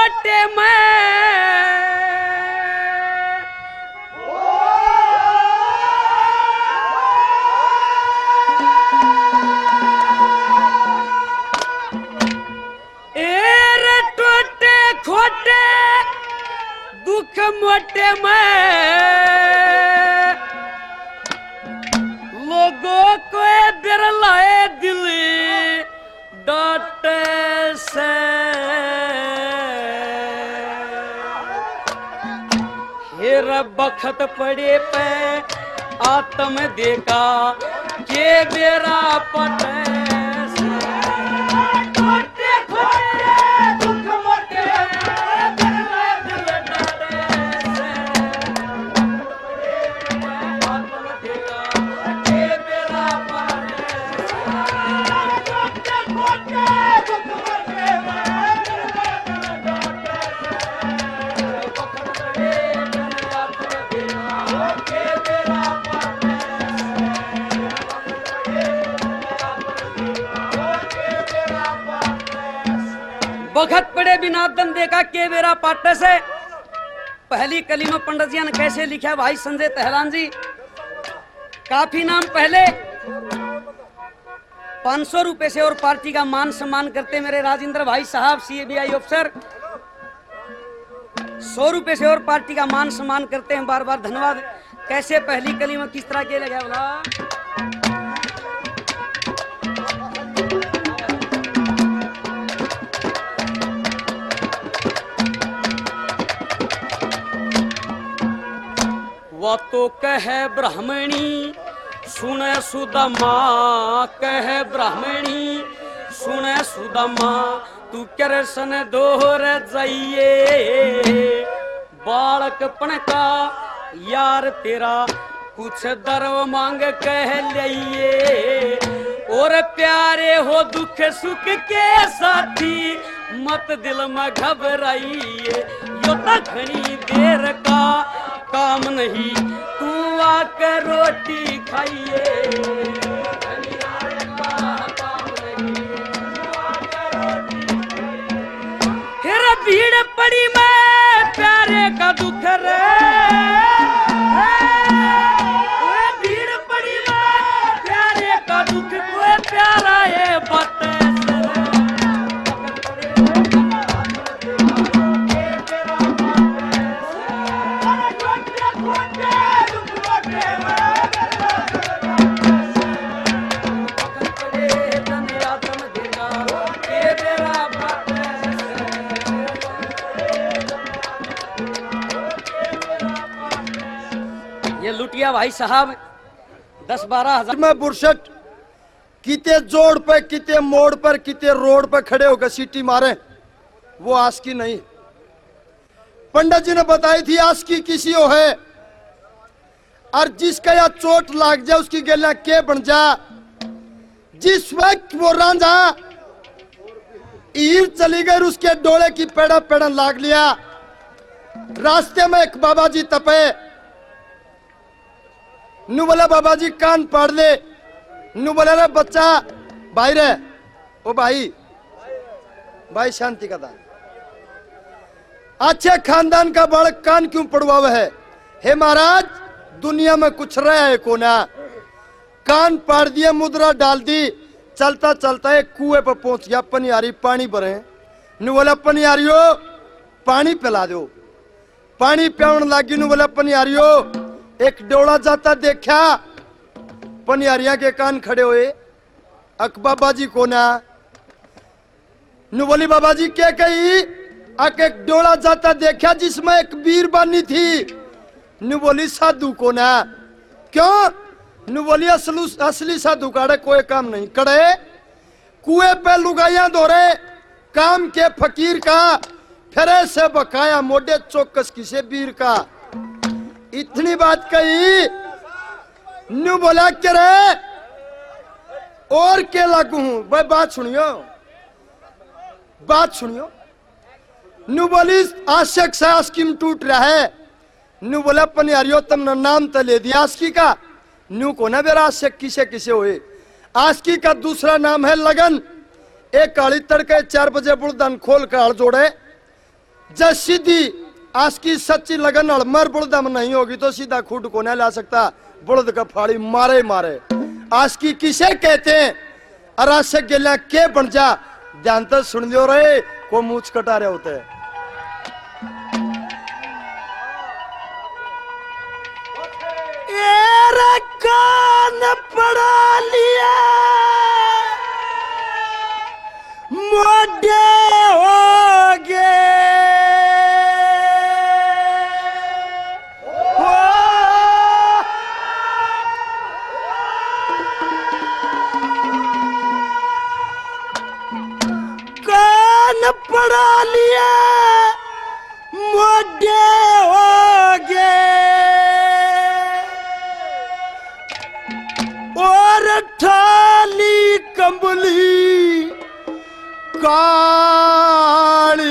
मोटे में रे टोटे खोटे दुख मोटे में लोगों को बिरलाए दिल डटे से हेर बखत पड़े पे आत्म देखा के बेरा पटे बखत पड़े बिना दम देखा के बेरा पाटे से। पहली कली में पंडित जी ने कैसे लिखा भाई संजय तहलान जी। काफी नाम पहले 500 रुपए से और पार्टी का मान सम्मान करते मेरे राजेंद्र भाई साहब सीएबीआई अफसर 100 रुपए से और पार्टी का मान सम्मान करते हैं, बार बार धन्यवाद। कैसे पहली कली में किस तरह के लगा बोला वो तो कहे ब्राह्मणी सुने सुदामा, कहे ब्राह्मणी सुने सुदामा तू कृष्ण दोहर जाइए बालकपन का यार तेरा कुछ दरव मांग कह लिये और प्यारे हो दुख सुख के साथी मत दिल में घबराइए यो तो घनी देर का काम नहीं तू आकर रोटी खाइए भीड़ पड़ी मैं प्यारे का दुख रे भीड़ पड़ी मैं प्यारे का दुख कोई प्यारा है बते लुटिया भाई साहब 10-12 हजार में बुरशट किते जोड़ पे किते मोड़ पर किते रोड पर खड़े होकर सीटी मारे वो आस्की नहीं। पंडित जी ने बताई थी आस्की किसी हो है और जिसका या चोट लाग जाए उसकी गला के बन जा। जिस वक्त वो रांझा ईर चली गई उसके डोले की पेड़ा पेड़ा लाग लिया। रास्ते में एक बाबा जी तपे नु बोला बाबा जी कान पाड़ ले नु बोला रे बच्चा भाई रे ओ भाई भाई शांति का दान अच्छे खानदान का बालक कान क्यों पड़वावे है। हे महाराज दुनिया में कुछ रहा है कोना कान पाड़ दिया मुद्रा डाल दी चलता चलता एक कुएं पर पहुंच गया पनियारी पानी भरे नु बोला पनियारियो पानी पिला दो। पानी पियावन लागी नु बोला पनियारियो एक डोला जाता देखा पनियारिया के कान खड़े हुए अक बाबा जी को ना नु बोली बाबा जी क्या कही अक एक डोला जाता देखा जिसमें एक बीर बानी थी नु बोली साधु को ना क्यों नु बोली असली साधु काड़े कोई काम नहीं करे कुएं पे लुगाइया दौरे काम के फकीर का फिर से बकाया मोडे चौकस किसे बीर का। इतनी बात कही नु बोला के रे और के लागू हूं भाई बात सुनियो नु बोली आशिक से आस्किम टूट रहा है नु बोला पनियारियो तुमने नाम तो ले दिया आस्की का नु को ना बेरा आशिक किसे किसे हुए। आस्की का दूसरा नाम है लगन। एक काली तड़के 4 बजे बुलदान खोल कर हल जोड़े जब सीधी आस्की सच्ची लगन और मर बुलदा में नहीं होगी तो सीधा खूट को नहीं ला सकता, बुलद का फाड़ी मारे मारे। आस्की किसे कहते हैं, अरासे गेला के बन जा, ध्यान तो सुन लियो रे, को मूछ कटा रहे होते हैं। कान पड़ा लिया मोटे हो गए, कान पड़ा लिया मोटे हो गए और ठाली कंबली काली,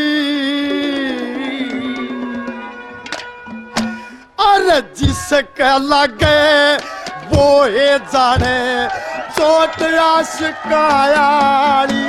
अरे जिसका लगे वो है जाने चोट आशिकायाली।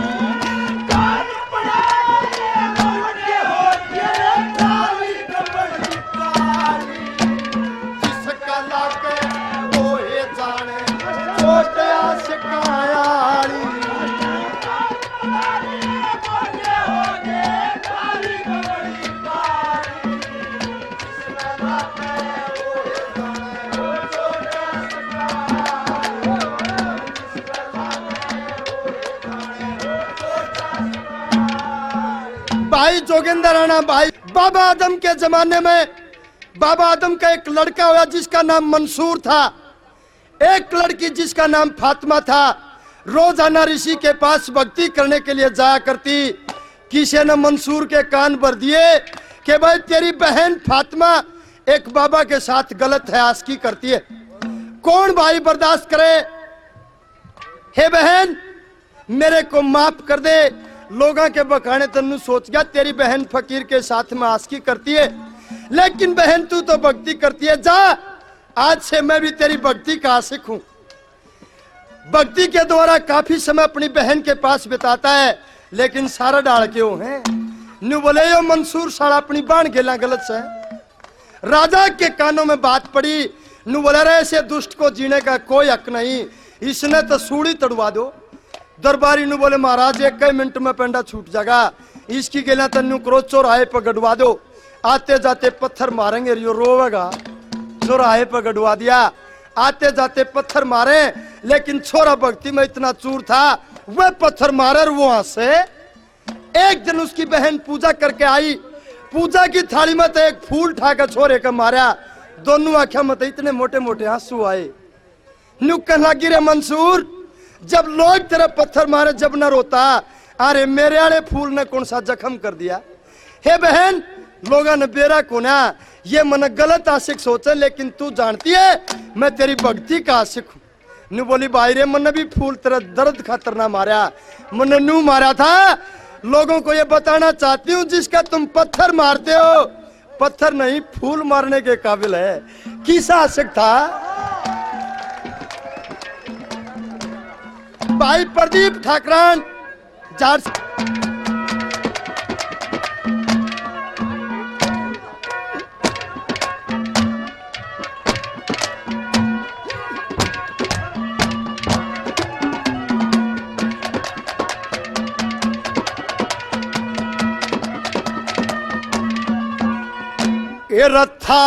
भाई जोगिंदर राणा भाई, बाबा आदम के जमाने में बाबा आदम का एक लड़का हुआ जिसका नाम मंसूर था, एक लड़की जिसका नाम फातिमा था। रोजाना ऋषि के पास भक्ति करने के लिए जाया करती। किसी ने मंसूर के कान भर दिए कि भाई तेरी बहन फातिमा एक बाबा के साथ गलत है, आस्की करती है। कौन भाई बर्दाश्त करे? हे बहन मेरे को माफ कर दे, लोगों के बखाने तन्नू सोच गया तेरी बहन फकीर के साथ में आस्की करती है, लेकिन बहन तू तो भक्ति करती है, जा आज से मैं भी तेरी भक्ति का आशिक हूं। भक्ति के द्वारा काफी समय अपनी बहन के पास बिताता है, लेकिन सारा डाल के वो है नु बोले यो मंसूर साला अपनी बाण गेला गलत से। राजा के कानों में बात पड़ी, नु बोले रे ऐसे दुष्ट को जीने का कोई हक नहीं, इसने तो सूड़ी तड़वा दो। दरबारी नु बोले महाराज एक कई मिनट में पेंडा छूट जाएगा, इसकी गेला तन्नू क्रोध चौराहे पर गड़वा दो, आते जाते पत्थर मारेंगे यो रोवेगा। चौराहे पर गड़वा दिया, आते जाते पत्थर मारे, लेकिन छोरा भक्ति में इतना चूर था वह पत्थर मारे और वहां से एक दिन उसकी बहन पूजा करके आई, पूजा की थाली में तो एक फूल ठाकर छोरे का मारा, दोनों आंखों में तो इतने मोटे मोटे आंसू आए। नुक्कन लगी रे मंसूर, जब लोग तेरा पत्थर मारे जब न रोता, अरे मेरे आले फूल ने कौन सा जख्म कर दिया। हे बहन लोगों ने बेरा को ना ये मन गलत आशिक सोचे, लेकिन तू जानती है मैं तेरी भक्ति का आशिक हूँ। नु बोली भाई रे मन भी फूल तेरा दर्द खातर ना मारा, मन नू मारा था, लोगों को ये बताना चाहती हूँ जिसका तुम पत्थर मारते हो पत्थर नहीं फूल मारने के काबिल है। किसा आशिक था? भाई प्रदीप ठाकरान जार था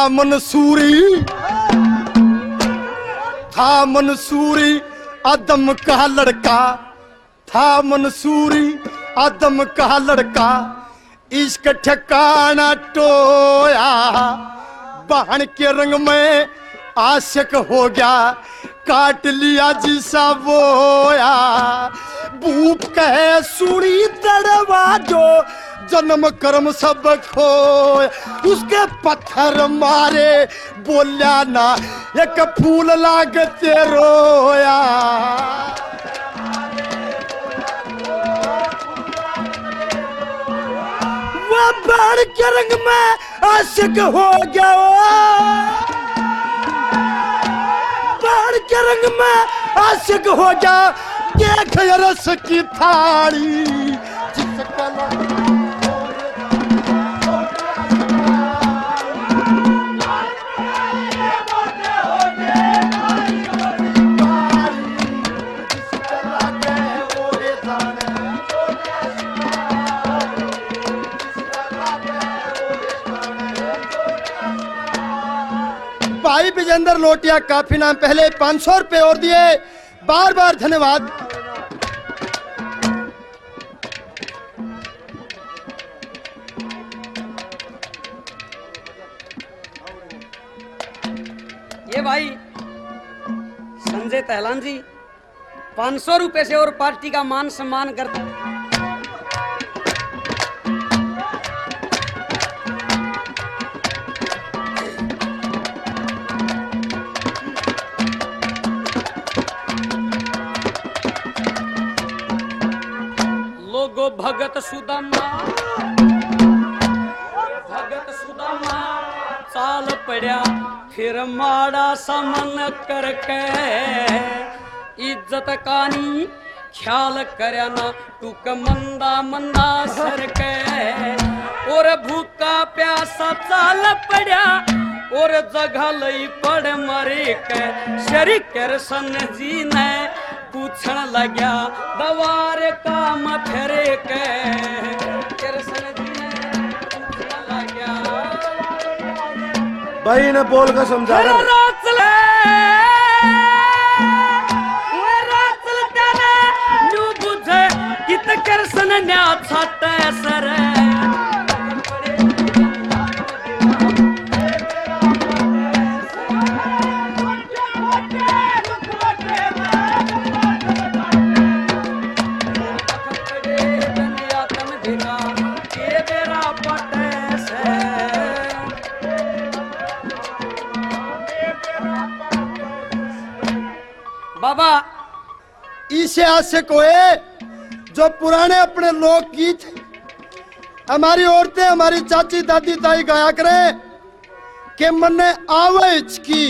मंसूरी आदम का लड़का, था मंसूरी आदम का लड़का, इसका ठिकाना टोया, बहन के रंग में आशिक हो गया, काट लिया जिसा बोया, भूप कहे सुड़ी तड़वा जो जन्म कर्म सब खोया, उसके पत्थर मारे बोलिया ना एक फूल लागते रोया। वह बाण के रंग में आशिक हो गया, बाण के रंग में आशिक हो गया, देख रस की थाली जिसका सिकंदर लोटिया काफी नाम पहले 500 रुपए और दिए, बार बार धन्यवाद। ये भाई संजय तहलान जी 500 रुपए से और पार्टी का मान सम्मान करते। लोगो भगत सुदामा चाल पड़ा फिर माड़ा समन करके, इज्जत कानी ख्याल करया ना टूक मंदा मंदा सर के, और भूखा प्यासा चाल पड़ा और जगह लई पड़ मरे के। श्री कृष्ण जी ने पूछन लग्या दवार काम फेरे के, कृष्ण जी ने पूछन लग्या भाई ने बोल कर समझा कित कृष्ण न्या छाट सर बाबा। इसे आशिक हुए जो पुराने अपने लोकगीत हमारी औरतें, हमारी चाची दादी ताई गाया करें कि मन ने आवे की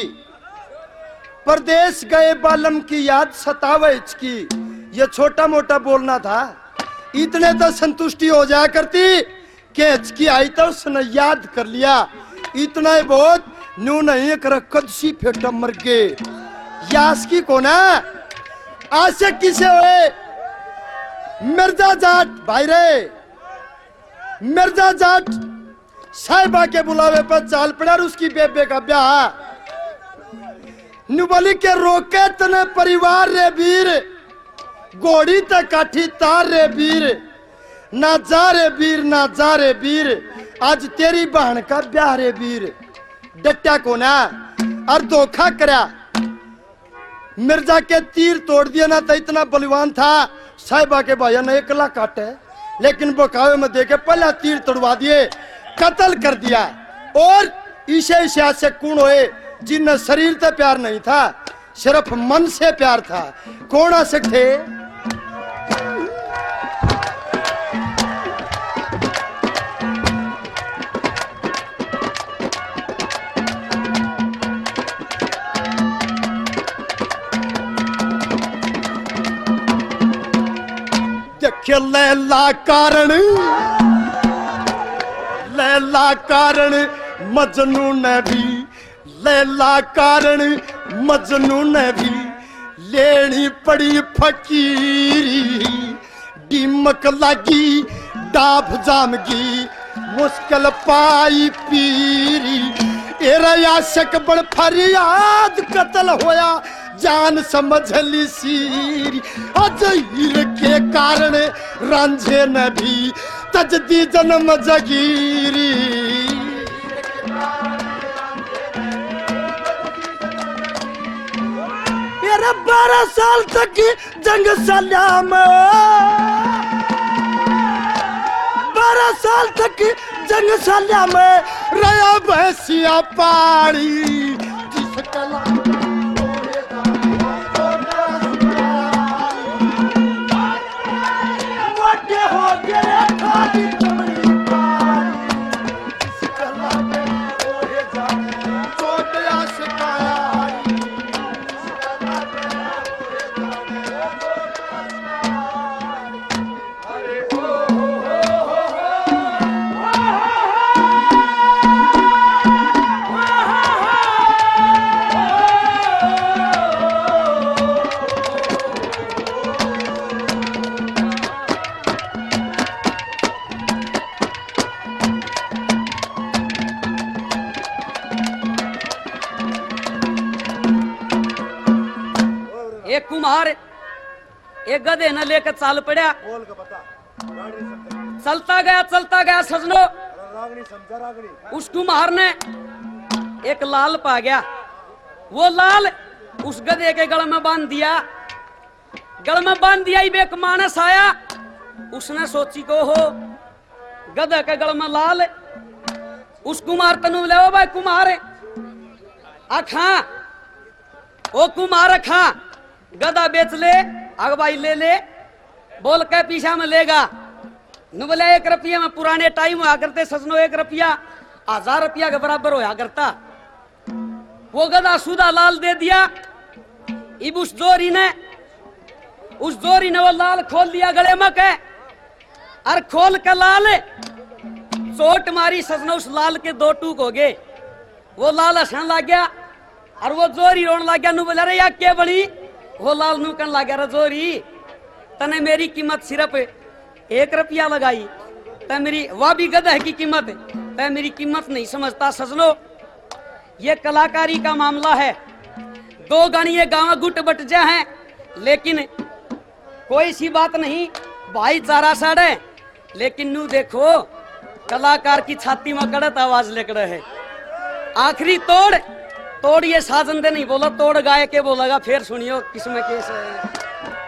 परदेश गए बालम की याद सतावे की। ये छोटा मोटा बोलना था, इतने तो संतुष्टि हो जाया करती कि हिचकी आई तो उसने याद कर लिया। इतना ही बहुत, न्यू नहीं कर कदसी फेटा मर गए। यास की कोना आशिक किसे हुए? मिर्जा जाट भाई रे, मिर्जा जाट साहिबा के बुलावे पर चाल पड़ा उसकी बेबे का ब्याह। नुबली के रोके तने परिवार रे वीर, घोड़ी ते काठी तार रे वीर, ना जा रे वीर ना जा रे वीर, आज तेरी बहन का ब्याह रे वीर। डट्टा कोना और धोखा करा, मिर्जा के तीर तोड़ दिया ना तो इतना बलवान था। साहिबा के भाइयों ने एकला काटे, लेकिन बकावे में देके पहला तीर तोड़वा दिए, कत्ल कर दिया। और ईशा से कौन हुए जिन्हें शरीर से प्यार नहीं था, सिर्फ मन से प्यार था। कौन आशिक थे? लैला कारण मजनू ने भी, लैला कारण मजनू ने भी लेनी पड़ी फकीरी। दीमक लगी डाब जामगी, मुश्किल पाई पीरी। एरा आशिक बड़ फरियाद कत्ल होया, जान समझ ली सीरी। अजहीर के कारण रांझे न भी तजदी जन्म जगीरी। मेरा 12 साल तक की जंग सलाम, 12 साल तक की जंग सलाम रया भैंसिया पाड़ी। जिस कला कुम्हार एक गधे न लेकर चाल पड़ा। चलता गया सजनो। उस कुम्हार ने एक लाल पा गया, वो लाल उस गधे के गल में बांध दिया। गल में बांध दिया ही एक मानस आया, उसने सोची को हो गधे के गल में लाल। उस कुमार तनु ले ओ भाई कुमार अखा, ओ कुमार अखा गधा बेच ले, अगवाई ले ले, बोल के पीछा में लेगा। नु बोले 1 रुपया में पुराने टाइम हुआ करते सजनो, 1 रुपया 1000 रुपया के बराबर होया करता। वो गधा सुधा लाल दे दिया। इब उस जोरी ने वो लाल खोल दिया गले में के, और खोल के लाल चोट मारी सजना, उस लाल के 2 टूक हो गए। वो लाल हंसने लग गया और वो जोरी रोने लग गया। नु बोला रे या क्या बड़ी? वो लाल नु कहने लग गया रे जोरी तने मेरी कीमत सिर्फ 1 रुपया लगाई, तै मेरी वह भी गधा की कीमत, तै मेरी कीमत नहीं समझता। सजनो ये कलाकारी का मामला है। 2 गाड़ियां गाँव गुट बट जा हैं, लेकिन कोई सी बात नहीं, भाईचारा साड़े। लेकिन नू देखो कलाकार की छाती में कड़त आवाज लेकर है। आखिरी तोड़ ये साजन दे नहीं बोला, तोड़ गाय के बोलेगा। फिर सुनियो किसमें केस है।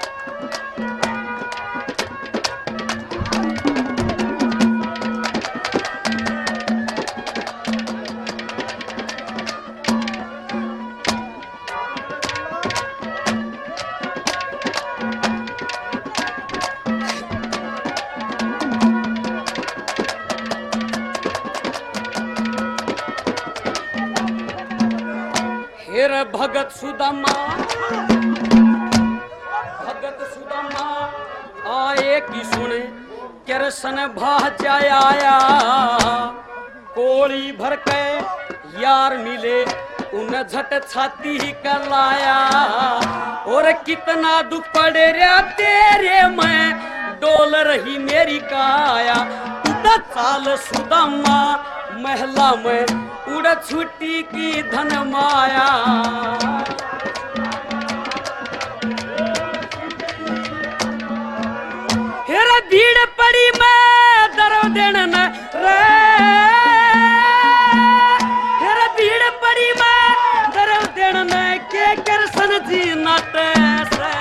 भगत सुदामा आए की सुने कृष्ण भाजा आया, कोड़ी भर के यार मिले उन झट छाती ही कर लाया। और कितना दुख पड़े रे तेरे में डोल रही मेरी काया। उड़ा चाल सुदामा महला में उड़ छुट्टी की धन माया। हेरा भीड़ पड़ी मैं दरो देन न रे, हेरा भीड़ पड़ी मैं दरो देन न के कृष्ण जी नाटे से।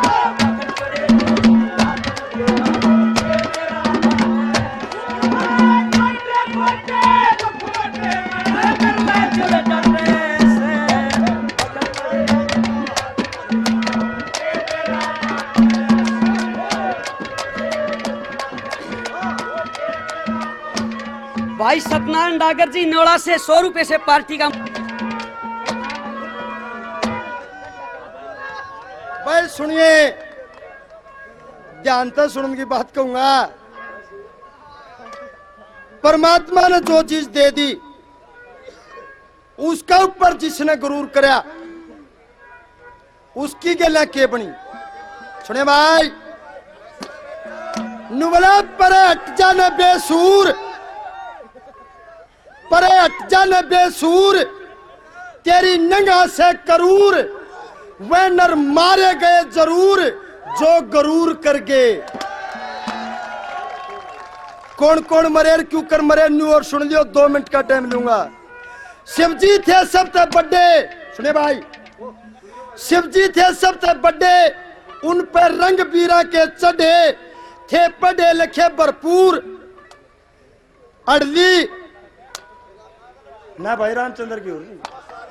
भाई सत्यनारायण डागर जी नोड़ा से 100 रुपए से पार्टी का। भाई सुनिए, ध्यान से सुनने की बात कहूंगा। परमात्मा ने जो चीज दे दी उसका ऊपर जिसने गुरूर कराया उसकी गला के बनी। सुने भाई, नुबला पर हट जाने बेसूर, पर हट जाने बेसूर, तेरी नंगा से करूर, वह नर मारे गए जरूर जो गरूर कर गए। कौन कौन मरे क्यों कर मरे न्यू और सुन लियो, 2 मिनट का टाइम लूंगा। शिवजी थे सबसे बड़े, सुने भाई, शिवजी थे सबसे बड़े, उन पर रंग बीरा के चढ़े, थे पढ़े लिखे भरपूर। अड़ली ना भाई रामचंद्र की ओर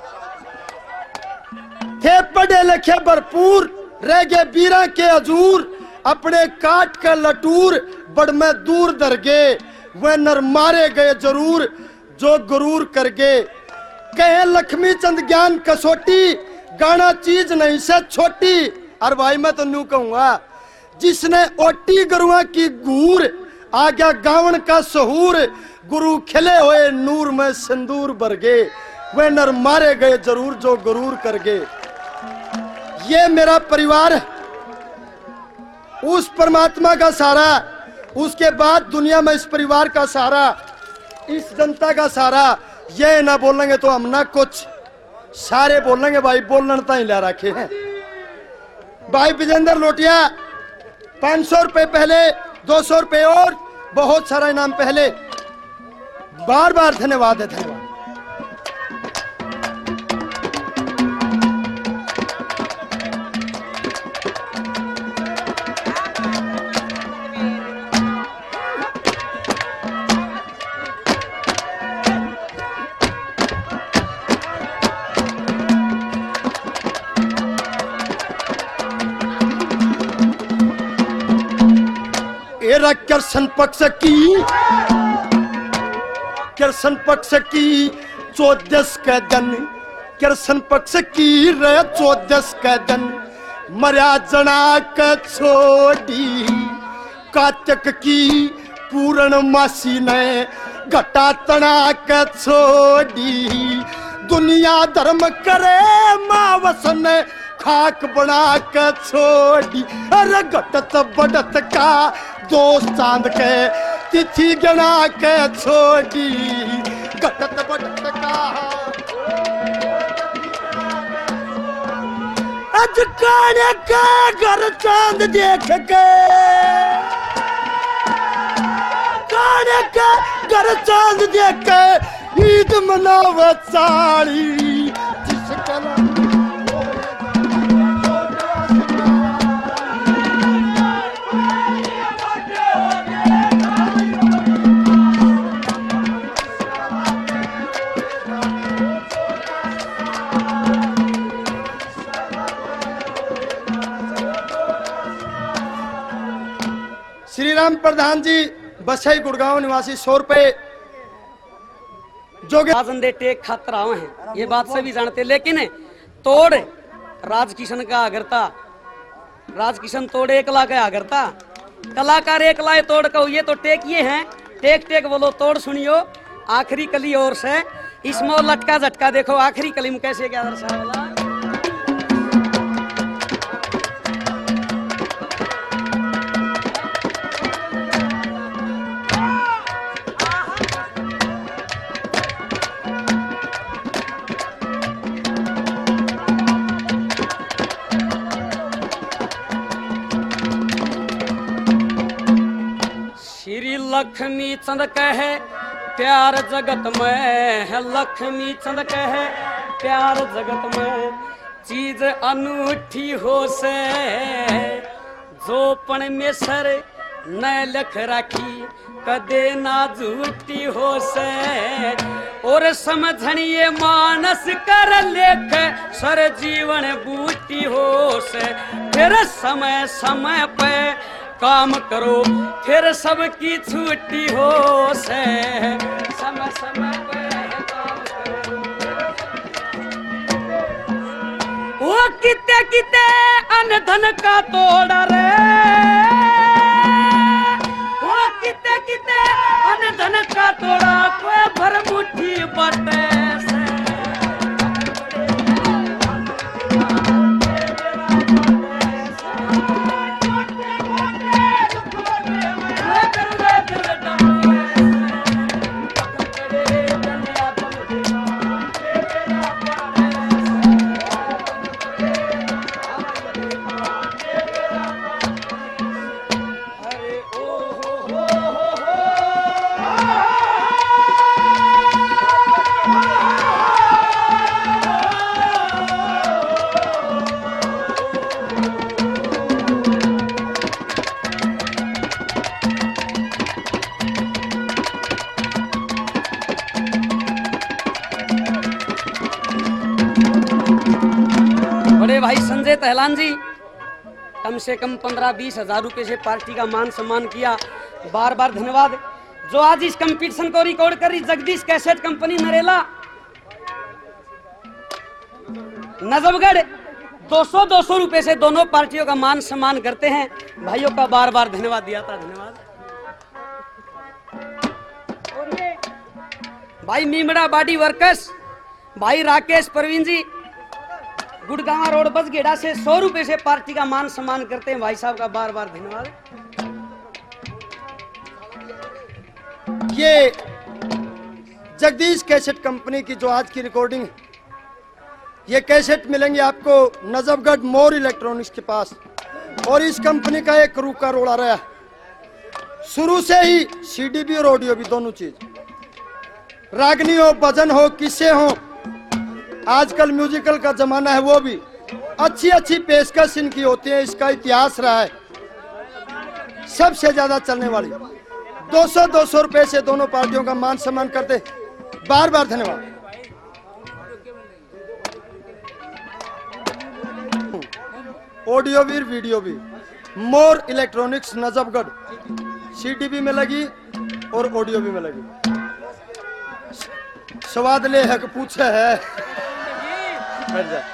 थे पढ़े लिखे भरपूर, रह गए बीरा के हजूर, अपने काट कर लटूर, बड़ में दूर दर गए, वह नर मारे गए जरूर जो गुरूर कर गए। कहे लक्ष्मी चंद ज्ञान कसोटी, गाना चीज नहीं से छोटी। और भाई मैं तो न्यू कहूंगा, जिसने ओटी गुरुआ की घूर, आ गया गावन का सहूर, गुरु खिले हुए नूर में सिंदूर भर गए, वह नर मारे गए जरूर जो गुरूर कर गए। ये मेरा परिवार है, उस परमात्मा का सहारा, उसके बाद दुनिया में इस परिवार का सहारा, इस जनता का सहारा। ये ना बोलेंगे तो हम ना कुछ, सारे बोलेंगे भाई बोलने तो ही ला रखे हैं। भाई विजेंद्र लोटिया 500 रुपए पहले, 200 रुपए और बहुत सारा इनाम पहले। बार बार धन्यवाद है, धन्यवाद। कृष्ण पक्ष की 14 के दिन, कृष्ण पक्ष की रे 14 के दिन मर्या जना के छोड़ी। कार्तिक की पूर्णमासी ने घटा तना के छोड़ी। दुनिया धर्म करे मावस ने खाक बना के छोड़ी। अरे घटत बढ़त का दोस्त चांद के तिथि गणा के छोड़ी। घटत बढ़त का आज काने का घर चांद देख के, काने का घर चांद देख के ईद मनावत साड़ी। जिसका श्री राम प्रधान जी बसई गुड़गांव निवासी 100 रुपए जो राजंदे टेक खातर आए हैं, ये बात सभी जानते। लेकिन तोड़ राजकिशन का आगरता, राजकिशन तोड़ एकला का आगरता, कलाकार एकला है तोड़ का। ये तो टेक ये हैं, टेक टेक बोलो तोड़ सुनियो। आखिरी कली और से इसमें लटका झटका देखो, आखिरी कली में कैसे क्या दर्शा वाला। लक्ष्मी चंद कहे प्यार जगत में है, लक्ष्मी चंद कहे प्यार जगत में चीज अनूठी हो से। जो पण में सर न लख राखी कदे ना झूठी हो से। और समझनिए मानस कर लेख सर जीवन बूटी हो से। फिर समय समय पे काम करो फिर सबकी छुट्टी हो से। समय समय पे काम करो। वो किते किते अनधन का तोड़ा रे, वो किते किते अनधन का तोड़ा। कोई भर मुट्ठी बटे से। भाई संजय तहलान जी कम से कम 15-20 हजार रुपए से पार्टी का मान सम्मान किया, बार बार धन्यवाद। जो आज इस कंपटीशन को रिकॉर्ड कर रही जगदीश कैसेट कंपनी नरेला नजफगढ़ 200-200 रुपए से दोनों पार्टियों का मान सम्मान करते हैं। भाइयों का बार बार धन्यवाद दिया था, धन्यवाद। भाई मीमड़ा बाडी वर्कर्स भाई राकेश परवीन जी गुड़गांव रोड बसगेड़ा से 100 रुपए से पार्टी का मान सम्मान करते हैं। भाई साहब का बार बार धन्यवाद। ये जगदीश कैसेट कंपनी की जो आज की रिकॉर्डिंग ये कैसेट मिलेंगे आपको नजफगढ़ मोर इलेक्ट्रॉनिक्स के पास। और इस कंपनी का एक रूका रोड़ा रहा शुरू से ही, सीडी भी और ऑडियो भी, दोनों चीज। रागनी हो, भजन हो, किस्से हो, आजकल म्यूजिकल का जमाना है, वो भी अच्छी अच्छी पेशकश इनकी होती है। इसका इतिहास रहा है सबसे ज्यादा चलने वाली। 200-200 रुपए से दोनों पार्टियों का मान सम्मान करते। बार बार धन्यवाद। ऑडियो भी वीडियो भी, मोर इलेक्ट्रॉनिक्स नजफगढ़, सीडी भी मिलेगी और ऑडियो भी मिलेगी। स्वाद ले है कि पूछे है। बैठ जा।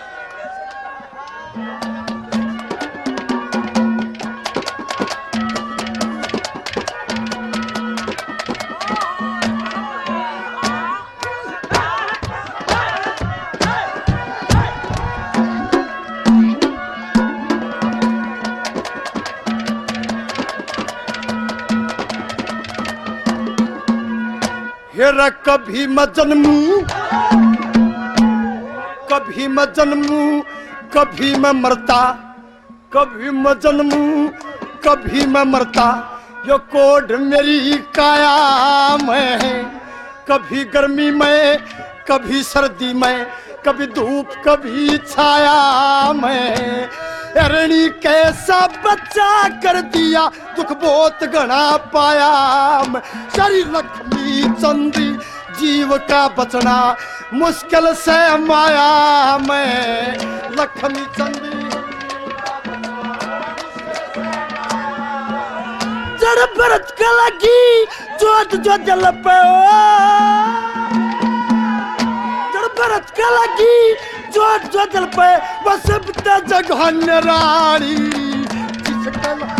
हेरा कभी मैं जन्मूं, कभी मैं जन्मूं, कभी मैं मरता, कभी मैं जन्मूं, कभी मैं मरता, यो कोड मेरी काया में। कभी गर्मी में, कभी सर्दी में, कभी धूप, कभी छाया में। अरणी कैसा बच्चा कर दिया, दुख बहुत घना पाया मैं। सारी लक्ष्मी चंदी जीव का बचना मुश्किल से माया में। लक्ष्मी चंदी जड़ भरत का लगी जोत जो जल पे, जड़ भरत का लगी जोत जो जल पे, बस जगह रानी जिसका